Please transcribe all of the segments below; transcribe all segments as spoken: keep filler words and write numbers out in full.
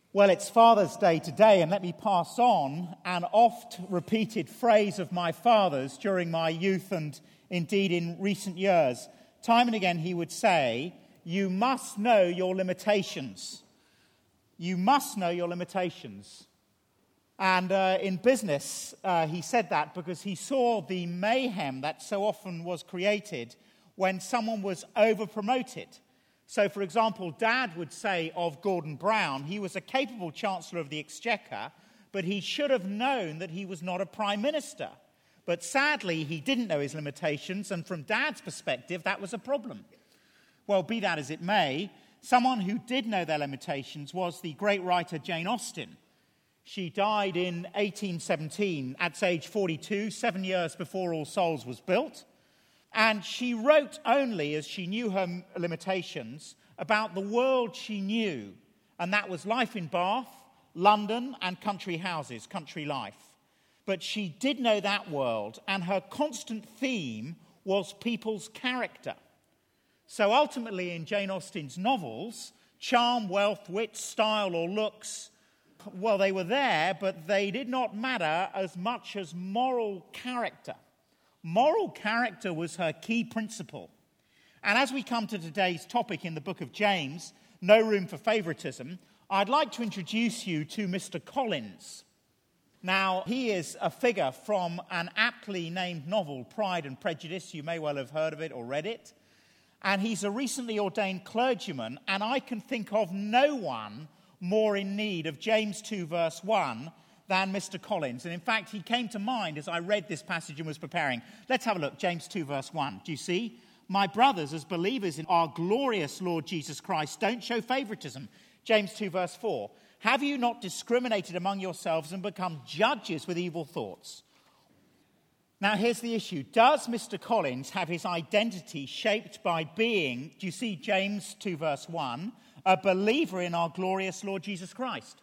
Well, it's Father's Day today, and let me pass on an oft-repeated phrase of my father's during my youth and indeed in recent years. Time and again he would say, you must know your limitations. You must know your limitations. And uh, in business, uh, he said that because he saw the mayhem that so often was created when someone was over-promoted. So, for example, Dad would say of Gordon Brown, he was a capable Chancellor of the Exchequer, but he should have known that he was not a Prime Minister. But sadly, he didn't know his limitations, and from Dad's perspective, that was a problem. Well, be that as it may, someone who did know their limitations was the great writer Jane Austen. She died in eighteen seventeen at age forty-two, seven years before All Souls was built. And she wrote only, as she knew her limitations, about the world she knew. And that was life in Bath, London, and country houses, country life. But she did know that world, and her constant theme was people's character. So ultimately in Jane Austen's novels, charm, wealth, wit, style, or looks, well, they were there, but they did not matter as much as moral character. Moral character was her key principle. And as we come to today's topic in the book of James, no room for favoritism, I'd like to introduce you to Mister Collins. Now, he is a figure from an aptly named novel, Pride and Prejudice. You may well have heard of it or read it. And he's a recently ordained clergyman, and I can think of no one more in need of James two verse one than Mister Collins. And in fact, he came to mind as I read this passage and was preparing. Let's have a look. James two verse one. Do you see? My brothers, as believers in our glorious Lord Jesus Christ, don't show favoritism. James two verse four. Have you not discriminated among yourselves and become judges with evil thoughts? Now, here's the issue. Does Mister Collins have his identity shaped by being, do you see James two verse one, a believer in our glorious Lord Jesus Christ?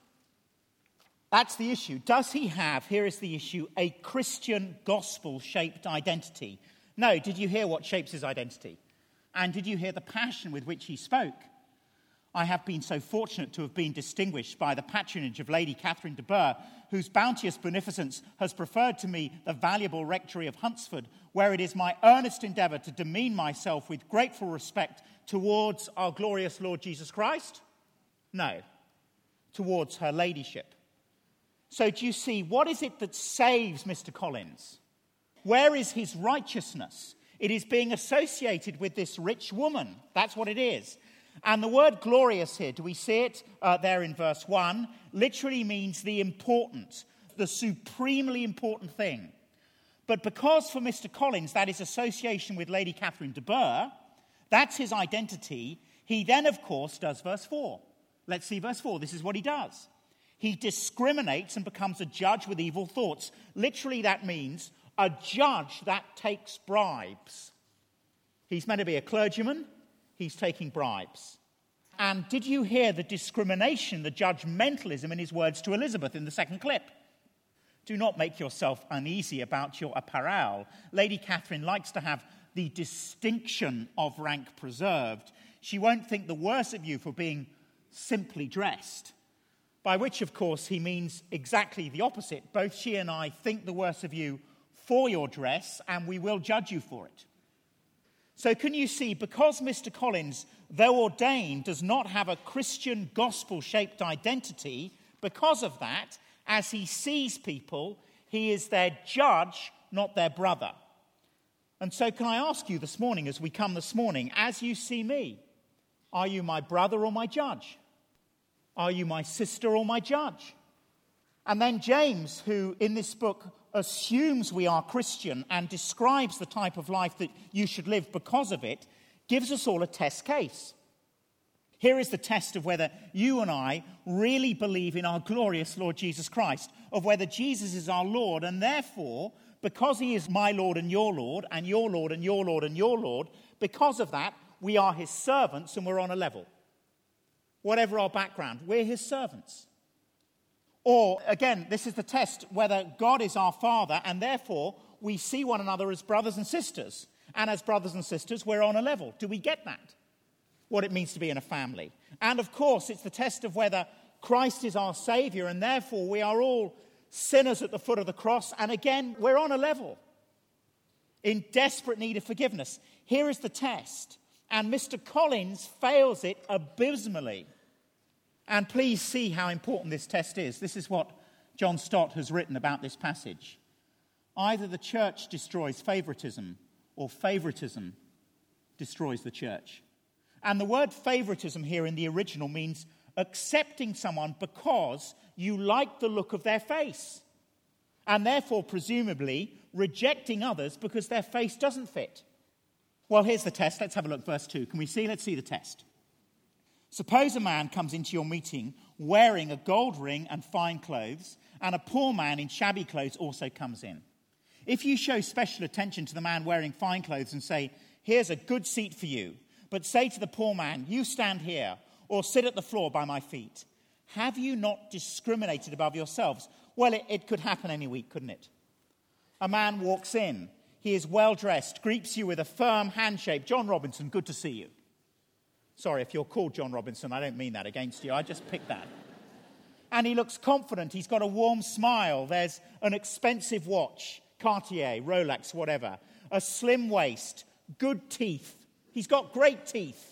That's the issue. Does he have, here is the issue, a Christian gospel-shaped identity? No. Did you hear what shapes his identity? And did you hear the passion with which he spoke? I have been so fortunate to have been distinguished by the patronage of Lady Catherine de Bourgh, whose bounteous beneficence has preferred to me the valuable rectory of Hunsford, where it is my earnest endeavour to demean myself with grateful respect towards our glorious Lord Jesus Christ? No. Towards her ladyship. So do you see, what is it that saves Mister Collins? Where is his righteousness? It is being associated with this rich woman. That's what it is. And the word glorious here, do we see it uh, there in verse one? Literally means the important, the supremely important thing. But because for Mister Collins that is association with Lady Catherine de Bourgh, that's his identity, he then, of course, does verse four. Let's see verse four. This is what he does. He discriminates and becomes a judge with evil thoughts. Literally, that means a judge that takes bribes. He's meant to be a clergyman. He's taking bribes. And did you hear the discrimination, the judgmentalism in his words to Elizabeth in the second clip? Do not make yourself uneasy about your apparel. Lady Catherine likes to have the distinction of rank preserved. She won't think the worse of you for being simply dressed. By which, of course, he means exactly the opposite. Both she and I think the worse of you for your dress, and we will judge you for it. So can you see, because Mister Collins, though ordained, does not have a Christian gospel-shaped identity, because of that, as he sees people, he is their judge, not their brother. And so can I ask you this morning, as we come this morning, as you see me, are you my brother or my judge? Are you my sister or my judge? And then James, who in this book assumes we are Christian and describes the type of life that you should live because of it, gives us all a test case. Here is the test of whether you and I really believe in our glorious Lord Jesus Christ, of whether Jesus is our Lord, and therefore, because he is my Lord and your Lord, and your Lord and your Lord and your Lord, because of that, we are his servants and we're on a level. Whatever our background, we're his servants. Or, again, this is the test whether God is our Father, and therefore we see one another as brothers and sisters. And as brothers and sisters, we're on a level. Do we get that? What it means to be in a family. And, of course, it's the test of whether Christ is our Saviour, and therefore we are all sinners at the foot of the cross. And again, we're on a level, in desperate need of forgiveness. Here is the test. And Mister Collins fails it abysmally. And please see how important this test is. This is what John Stott has written about this passage. Either the church destroys favoritism, or favoritism destroys the church. And the word favoritism here in the original means accepting someone because you like the look of their face, and therefore, presumably, rejecting others because their face doesn't fit. Well, here's the test. Let's have a look. Verse two. Can we see? Let's see the test. Suppose a man comes into your meeting wearing a gold ring and fine clothes, and a poor man in shabby clothes also comes in. If you show special attention to the man wearing fine clothes and say, "Here's a good seat for you," but say to the poor man, "You stand here," or "Sit at the floor by my feet," have you not discriminated above yourselves? Well, it, it could happen any week, couldn't it? A man walks in. He is well-dressed, greets you with a firm handshake. "John Robinson, good to see you." Sorry, if you're called John Robinson, I don't mean that against you. I just picked that. And he looks confident. He's got a warm smile. There's an expensive watch, Cartier, Rolex, whatever. A slim waist, good teeth. He's got great teeth.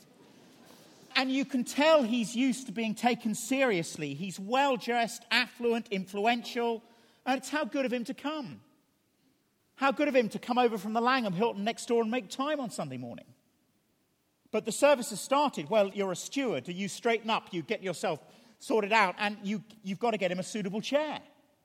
And you can tell he's used to being taken seriously. He's well-dressed, affluent, influential. And it's how good of him to come. How good of him to come over from the Langham Hilton next door and make time on Sunday morning. But the service has started. Well, you're a steward. You straighten up. You get yourself sorted out. And you, you've got to get him a suitable chair.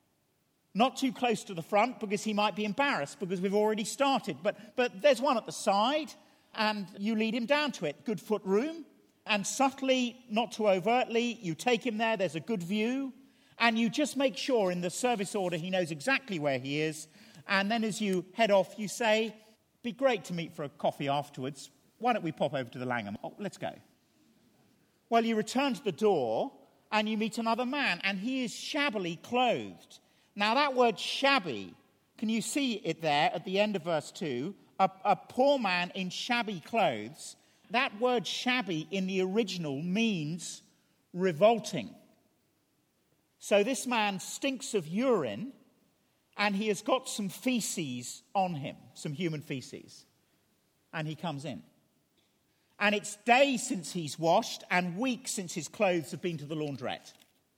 Not too close to the front because he might be embarrassed because we've already started. But, but there's one at the side and you lead him down to it. Good foot room. And subtly, not too overtly, you take him there. There's a good view. And you just make sure in the service order he knows exactly where he is. And then as you head off, you say, "Be great to meet for a coffee afterwards. Why don't we pop over to the Langham? Oh, let's go." Well, you return to the door and you meet another man, and he is shabbily clothed. Now, that word shabby, can you see it there at the end of verse two? A, a poor man in shabby clothes. That word shabby in the original means revolting. So this man stinks of urine, and he has got some feces on him, some human feces. And he comes in. And it's days since he's washed and weeks since his clothes have been to the laundrette.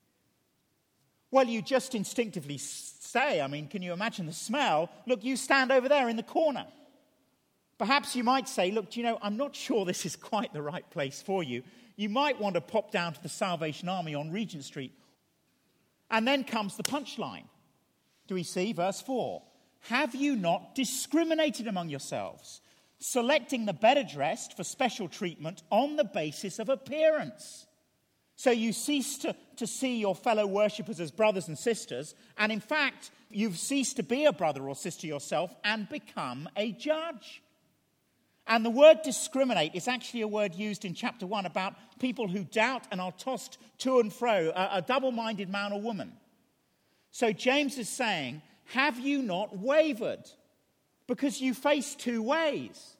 Well, you just instinctively say, I mean, can you imagine the smell? Look, you stand over there in the corner. Perhaps you might say, look, do you know, I'm not sure this is quite the right place for you. You might want to pop down to the Salvation Army on Regent Street. And then comes the punchline. Do we see? Verse four. Have you not discriminated among yourselves, selecting the better dressed for special treatment on the basis of appearance? So you cease to, to see your fellow worshippers as brothers and sisters, and in fact, you've ceased to be a brother or sister yourself and become a judge. And the word discriminate is actually a word used in chapter one about people who doubt and are tossed to and fro, a, a double-minded man or woman. So James is saying, have you not wavered? Because you face two ways.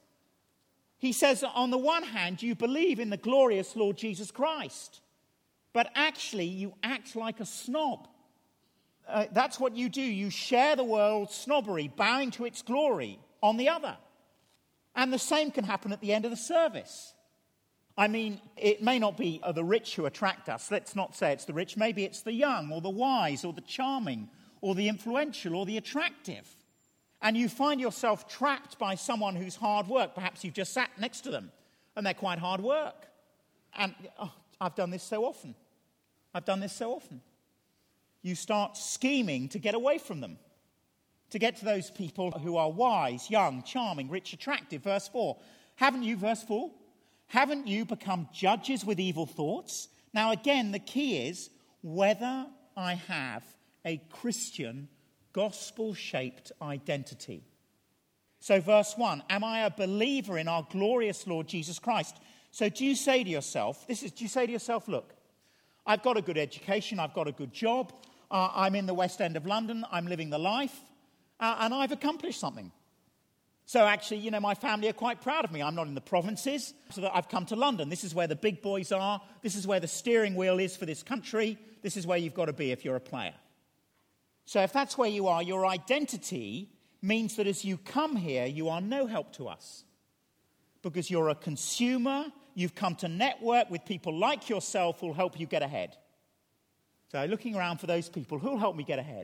He says, on the one hand, you believe in the glorious Lord Jesus Christ, but actually you act like a snob. Uh, that's what you do. You share the world's snobbery, bowing to its glory on the other. And the same can happen at the end of the service. I mean, it may not be the rich who attract us. Let's not say it's the rich. Maybe it's the young or the wise or the charming or the influential or the attractive. And you find yourself trapped by someone who's hard work. Perhaps you've just sat next to them and they're quite hard work. And oh, I've done this so often. I've done this so often. You start scheming to get away from them, to get to those people who are wise, young, charming, rich, attractive. Verse four. Haven't you, verse four, haven't you become judges with evil thoughts? Now again, the key is whether I have a Christian gospel-shaped identity. So verse one, am I a believer in our glorious Lord Jesus Christ? So do you say to yourself, this is, do you say to yourself, look, I've got a good education, I've got a good job, uh, I'm in the West End of London, I'm living the life, uh, and I've accomplished something. So actually, you know, my family are quite proud of me. I'm not in the provinces, so that I've come to London. This is where the big boys are. This is where the steering wheel is for this country. This is where you've got to be if you're a player. So if that's where you are, your identity means that as you come here, you are no help to us. Because you're a consumer, you've come to network with people like yourself who'll help you get ahead. So looking around for those people, who'll help me get ahead?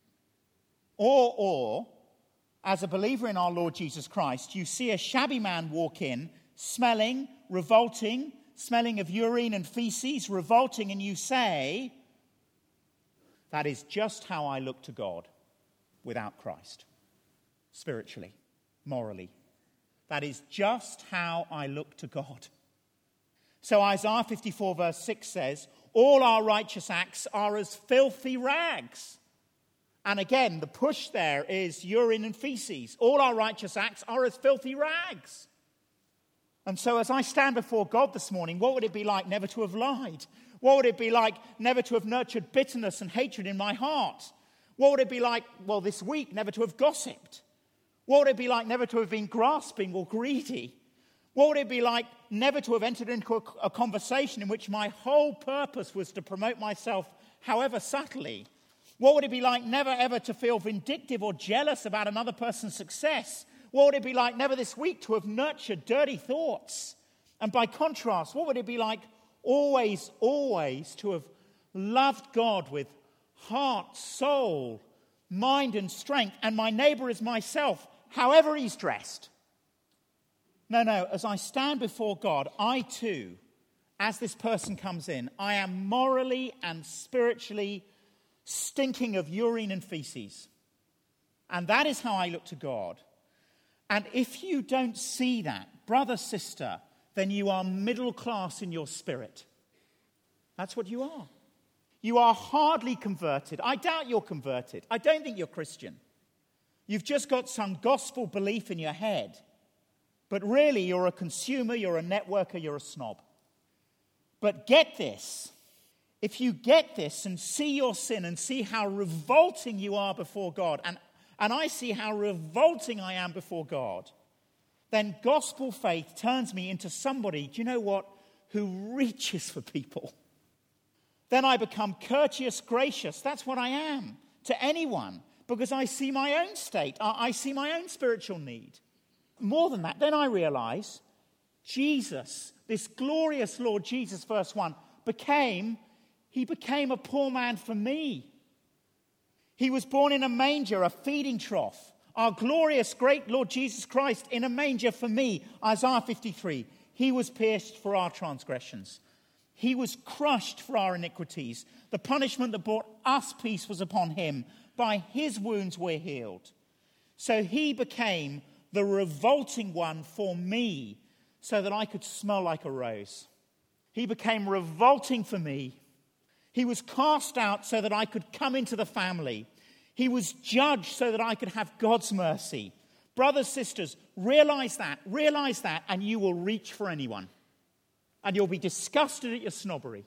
Or, or, as a believer in our Lord Jesus Christ, you see a shabby man walk in, smelling, revolting, smelling of urine and feces, revolting, and you say, that is just how I look to God without Christ. Spiritually, morally. That is just how I look to God. So Isaiah fifty-four verse six says, all our righteous acts are as filthy rags. And again, the push there is urine and feces. All our righteous acts are as filthy rags. And so as I stand before God this morning, what would it be like never to have lied? What would it be like never to have nurtured bitterness and hatred in my heart? What would it be like, well, this week, never to have gossiped? What would it be like never to have been grasping or greedy? What would it be like never to have entered into a, a conversation in which my whole purpose was to promote myself, however subtly? What would it be like never ever to feel vindictive or jealous about another person's success? What would it be like never this week to have nurtured dirty thoughts? And by contrast, what would it be like always, always to have loved God with heart, soul, mind and strength, and my neighbor is myself, however he's dressed? No, no, as I stand before God, I too, as this person comes in, I am morally and spiritually stinking of urine and feces. And that is how I look to God. And if you don't see that, brother, sister, then you are middle class in your spirit. That's what you are. You are hardly converted. I doubt you're converted. I don't think you're Christian. You've just got some gospel belief in your head. But really, you're a consumer, you're a networker, you're a snob. But get this. If you get this and see your sin and see how revolting you are before God, and, and I see how revolting I am before God, then gospel faith turns me into somebody, do you know what, who reaches for people. Then I become courteous, gracious. That's what I am to anyone, because I see my own state. I, I see my own spiritual need. More than that, then I realize Jesus, this glorious Lord Jesus, verse one, became... He became a poor man for me. He was born in a manger, a feeding trough. Our glorious, great Lord Jesus Christ in a manger for me. Isaiah fifty-three. He was pierced for our transgressions. He was crushed for our iniquities. The punishment that brought us peace was upon him. By his wounds we're healed. So he became the revolting one for me so that I could smell like a rose. He became revolting for me. He was cast out so that I could come into the family. He was judged so that I could have God's mercy. Brothers, sisters, realize that, realize that, and you will reach for anyone. And you'll be disgusted at your snobbery.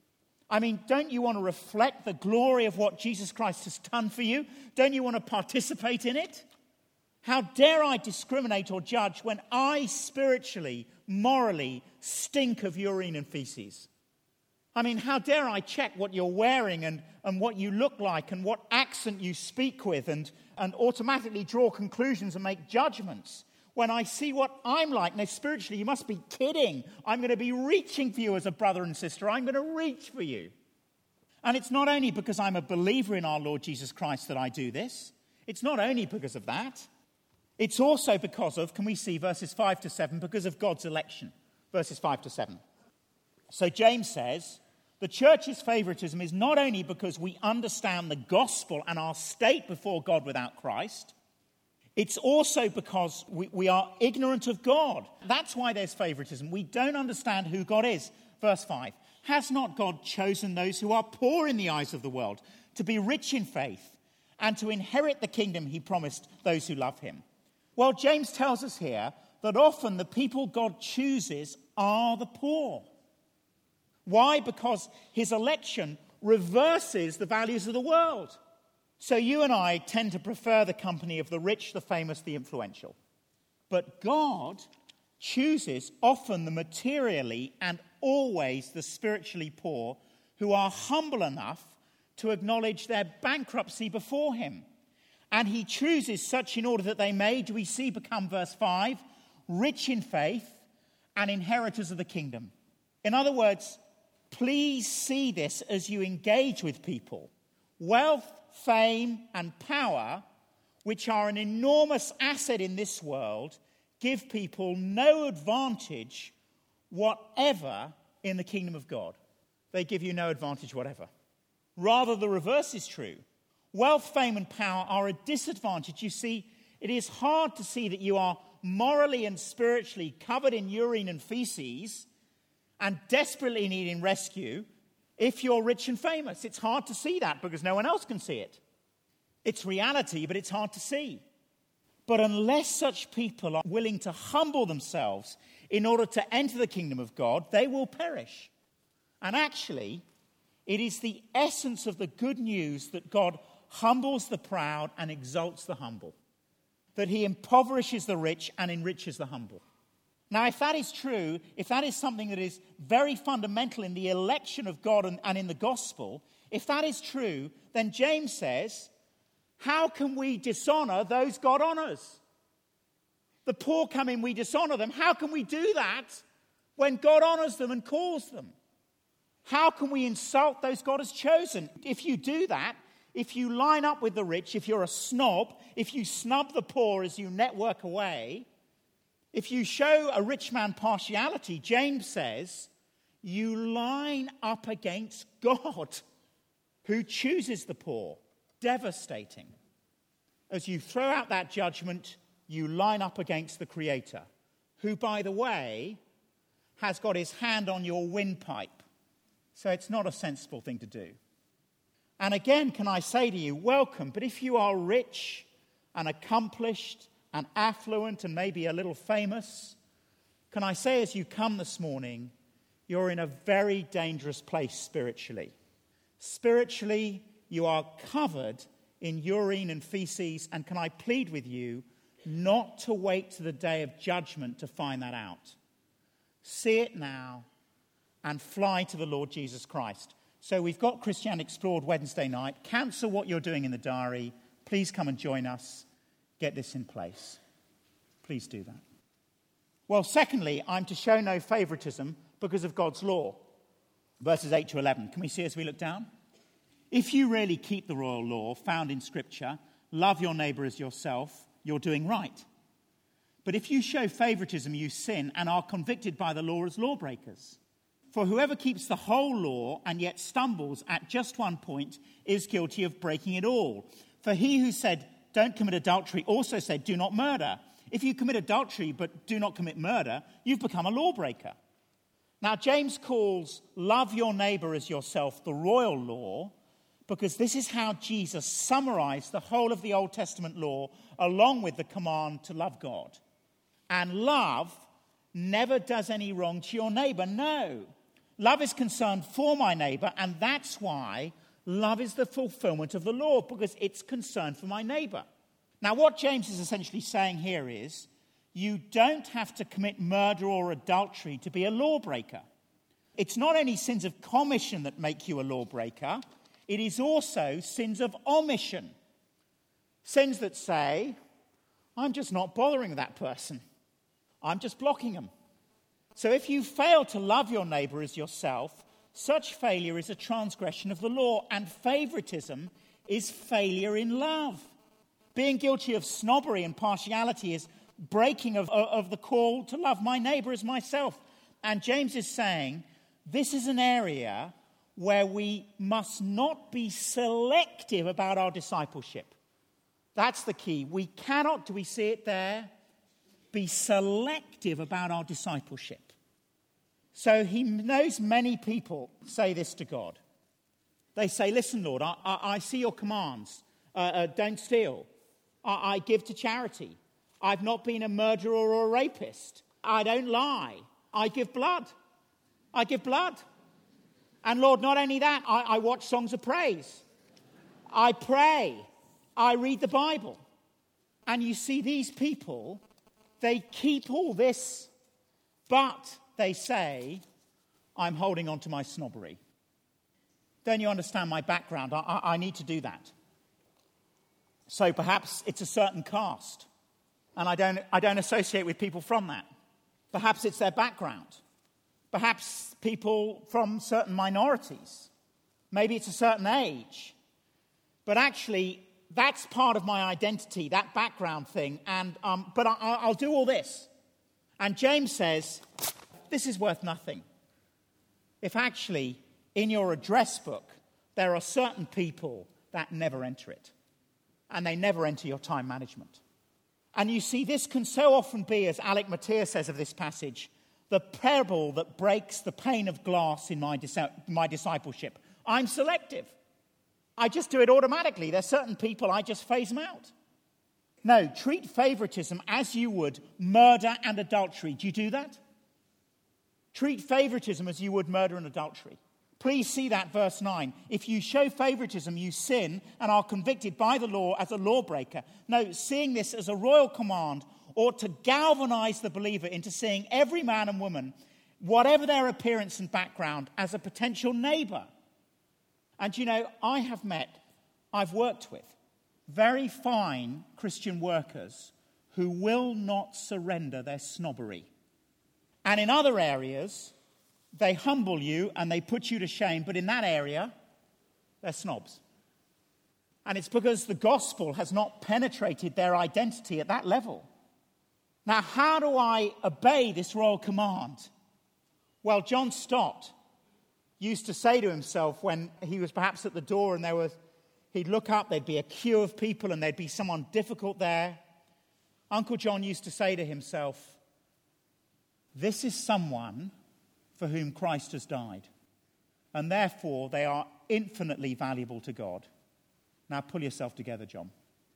I mean, don't you want to reflect the glory of what Jesus Christ has done for you? Don't you want to participate in it? How dare I discriminate or judge when I spiritually, morally stink of urine and feces? I mean, how dare I check what you're wearing and, and what you look like and what accent you speak with and, and automatically draw conclusions and make judgments when I see what I'm like? Now, spiritually, you must be kidding. I'm going to be reaching for you as a brother and sister. I'm going to reach for you. And it's not only because I'm a believer in our Lord Jesus Christ that I do this. It's not only because of that. It's also because of, can we see verses five to seven, because of God's election. Verses five to seven. So James says, the church's favoritism is not only because we understand the gospel and our state before God without Christ, it's also because we, we are ignorant of God. That's why there's favoritism. We don't understand who God is. Verse five, has not God chosen those who are poor in the eyes of the world to be rich in faith and to inherit the kingdom he promised those who love him? Well, James tells us here that often the people God chooses are the poor. Why? Because his election reverses the values of the world. So you and I tend to prefer the company of the rich, the famous, the influential. But God chooses often the materially and always the spiritually poor who are humble enough to acknowledge their bankruptcy before him. And he chooses such in order that they may, do we see, become, verse five, rich in faith and inheritors of the kingdom. In other words, please see this as you engage with people. Wealth, fame, and power, which are an enormous asset in this world, give people no advantage whatever in the kingdom of God. They give you no advantage whatever. Rather, the reverse is true. Wealth, fame, and power are a disadvantage. You see, it is hard to see that you are morally and spiritually covered in urine and feces and desperately needing rescue if you're rich and famous. It's hard to see that because no one else can see it. It's reality, but it's hard to see. But unless such people are willing to humble themselves in order to enter the kingdom of God, they will perish. And actually, it is the essence of the good news that God humbles the proud and exalts the humble, that he impoverishes the rich and enriches the humble. Now, if that is true, if that is something that is very fundamental in the election of God and, and in the gospel, if that is true, then James says, how can we dishonor those God honors? The poor come in, we dishonor them. How can we do that when God honors them and calls them? How can we insult those God has chosen? If you do that, if you line up with the rich, if you're a snob, if you snub the poor as you network away, if you show a rich man partiality, James says, you line up against God, who chooses the poor. Devastating. As you throw out that judgment, you line up against the Creator, who, by the way, has got his hand on your windpipe. So it's not a sensible thing to do. And again, can I say to you, welcome. But if you are rich and accomplished and affluent and maybe a little famous, can I say as you come this morning, you're in a very dangerous place spiritually. Spiritually, you are covered in urine and feces, and can I plead with you not to wait to the day of judgment to find that out. See it now and fly to the Lord Jesus Christ. So we've got Christianity Explored Wednesday night. Cancel what you're doing in the diary. Please come and join us. Get this in place. Please do that. Well, secondly, I'm to show no favoritism because of God's law. Verses eight to eleven. Can we see as we look down? If you really keep the royal law found in Scripture, love your neighbour as yourself, you're doing right. But if you show favoritism, you sin and are convicted by the law as lawbreakers. For whoever keeps the whole law and yet stumbles at just one point is guilty of breaking it all. For he who said, don't commit adultery, also said, do not murder. If you commit adultery but do not commit murder, you've become a lawbreaker. Now, James calls love your neighbour as yourself the royal law, because this is how Jesus summarized the whole of the Old Testament law along with the command to love God. And love never does any wrong to your neighbour. No. Love is concerned for my neighbour, and that's why love is the fulfillment of the law, because it's concerned for my neighbour. Now, what James is essentially saying here is, you don't have to commit murder or adultery to be a lawbreaker. It's not only sins of commission that make you a lawbreaker, it is also sins of omission. Sins that say, I'm just not bothering that person. I'm just blocking them. So if you fail to love your neighbour as yourself, such failure is a transgression of the law, and favoritism is failure in love. Being guilty of snobbery and partiality is breaking of, of the call to love my neighbour as myself. And James is saying, this is an area where we must not be selective about our discipleship. That's the key. We cannot, do we see it there? Be selective about our discipleship. So he knows many people say this to God. They say, listen, Lord, I, I, I see your commands. Uh, uh, don't steal. I, I give to charity. I've not been a murderer or a rapist. I don't lie. I give blood. I give blood. And Lord, not only that, I, I watch songs of praise. I pray. I read the Bible. And you see, these people they keep all this, but they say, I'm holding on to my snobbery. Don't you understand my background? I, I, I need to do that. So perhaps it's a certain caste, and I don't, I don't associate with people from that. Perhaps it's their background. Perhaps people from certain minorities. Maybe it's a certain age. But actually, that's part of my identity, that background thing. And um, But I, I'll do all this. And James says, this is worth nothing. If actually, in your address book, there are certain people that never enter it. And they never enter your time management. And you see, this can so often be, as Alec Matthias says of this passage, the pebble that breaks the pane of glass in my, dis- my discipleship. I'm selective. I just do it automatically. There's certain people, I just phase them out. No, treat favoritism as you would murder and adultery. Do you do that? Treat favoritism as you would murder and adultery. Please see that verse nine. If you show favoritism, you sin and are convicted by the law as a lawbreaker. No, seeing this as a royal command ought to galvanize the believer into seeing every man and woman, whatever their appearance and background, as a potential neighbor. And you know, I have met, I've worked with very fine Christian workers who will not surrender their snobbery. And in other areas, they humble you and they put you to shame, but in that area, they're snobs. And it's because the gospel has not penetrated their identity at that level. Now, how do I obey this royal command? Well, John Stott used to say to himself when he was perhaps at the door and there was, he'd look up, there'd be a queue of people and there'd be someone difficult there. Uncle John used to say to himself, this is someone for whom Christ has died, and therefore they are infinitely valuable to God. Now pull yourself together, John.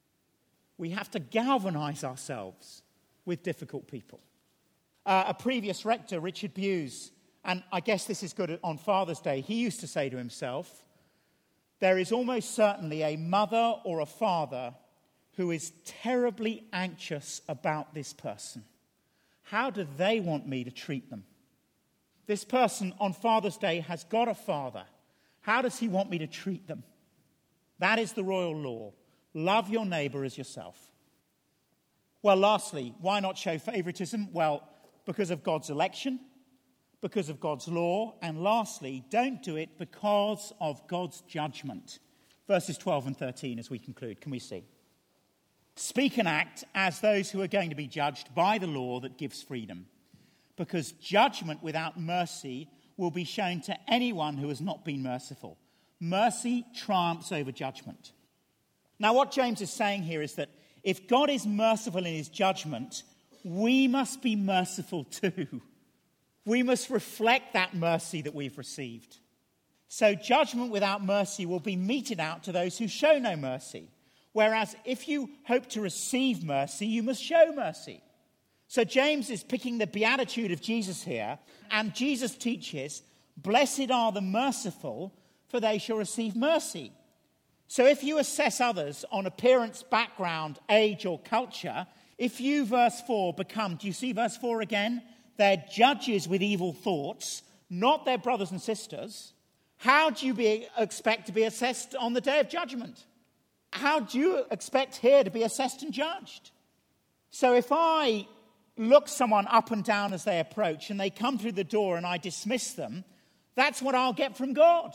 We have to galvanize ourselves with difficult people. Uh, a previous rector, Richard Bewes, and I guess this is good on Father's Day, he used to say to himself, there is almost certainly a mother or a father who is terribly anxious about this person. How do they want me to treat them? This person on Father's Day has got a father. How does he want me to treat them? That is the royal law. Love your neighbor as yourself. Well, lastly, why not show favoritism? Well, because of God's election, because of God's law, and lastly, don't do it because of God's judgment. Verses twelve and thirteen as we conclude. Can we see? Speak and act as those who are going to be judged by the law that gives freedom, because judgment without mercy will be shown to anyone who has not been merciful. Mercy triumphs over judgment. Now, what James is saying here is that if God is merciful in his judgment, we must be merciful too. We must reflect that mercy that we've received. So judgment without mercy will be meted out to those who show no mercy. Whereas if you hope to receive mercy, you must show mercy. So James is picking the beatitude of Jesus here, and Jesus teaches, blessed are the merciful, for they shall receive mercy. So if you assess others on appearance, background, age, or culture, if you, verse four, become, do you see verse four again? They're judges with evil thoughts, not their brothers and sisters. How do you be, expect to be assessed on the day of judgment? How do you expect here to be assessed and judged? So if I look someone up and down as they approach and they come through the door and I dismiss them, that's what I'll get from God.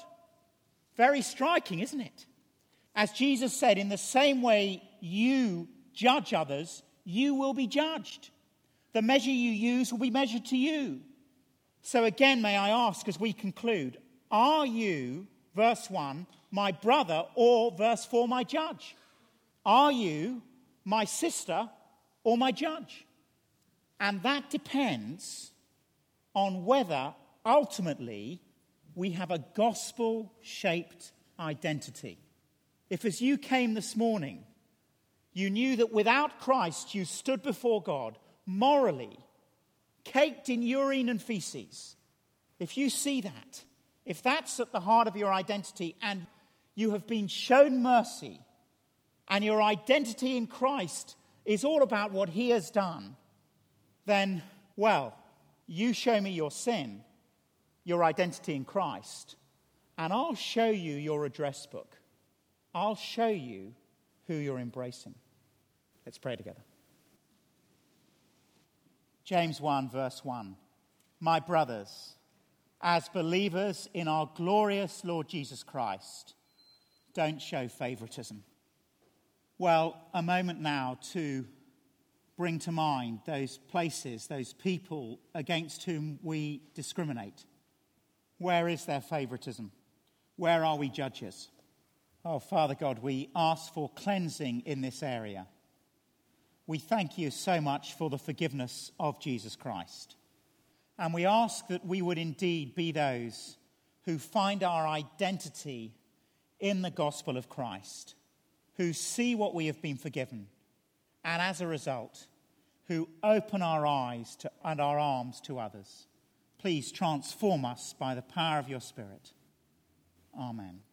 Very striking, isn't it? As Jesus said, in the same way you judge others, you will be judged. The measure you use will be measured to you. So again, may I ask as we conclude, are you, verse one, my brother, or verse four, my judge? Are you my sister or my judge? And that depends on whether ultimately we have a gospel-shaped identity. If as you came this morning, you knew that without Christ you stood before God morally, caked in urine and feces, if you see that, if that's at the heart of your identity and you have been shown mercy and your identity in Christ is all about what he has done, then, well, you show me your sin, your identity in Christ, and I'll show you your address book. I'll show you who you're embracing. Let's pray together. James one, verse one. My brothers, as believers in our glorious Lord Jesus Christ, don't show favoritism. Well, a moment now to bring to mind those places, those people against whom we discriminate. Where is there favoritism? Where are we judges? Oh, Father God, we ask for cleansing in this area. We thank you so much for the forgiveness of Jesus Christ. And we ask that we would indeed be those who find our identity in the gospel of Christ, who see what we have been forgiven, and as a result, who open our eyes to, and our arms to others. Please transform us by the power of your Spirit. Amen.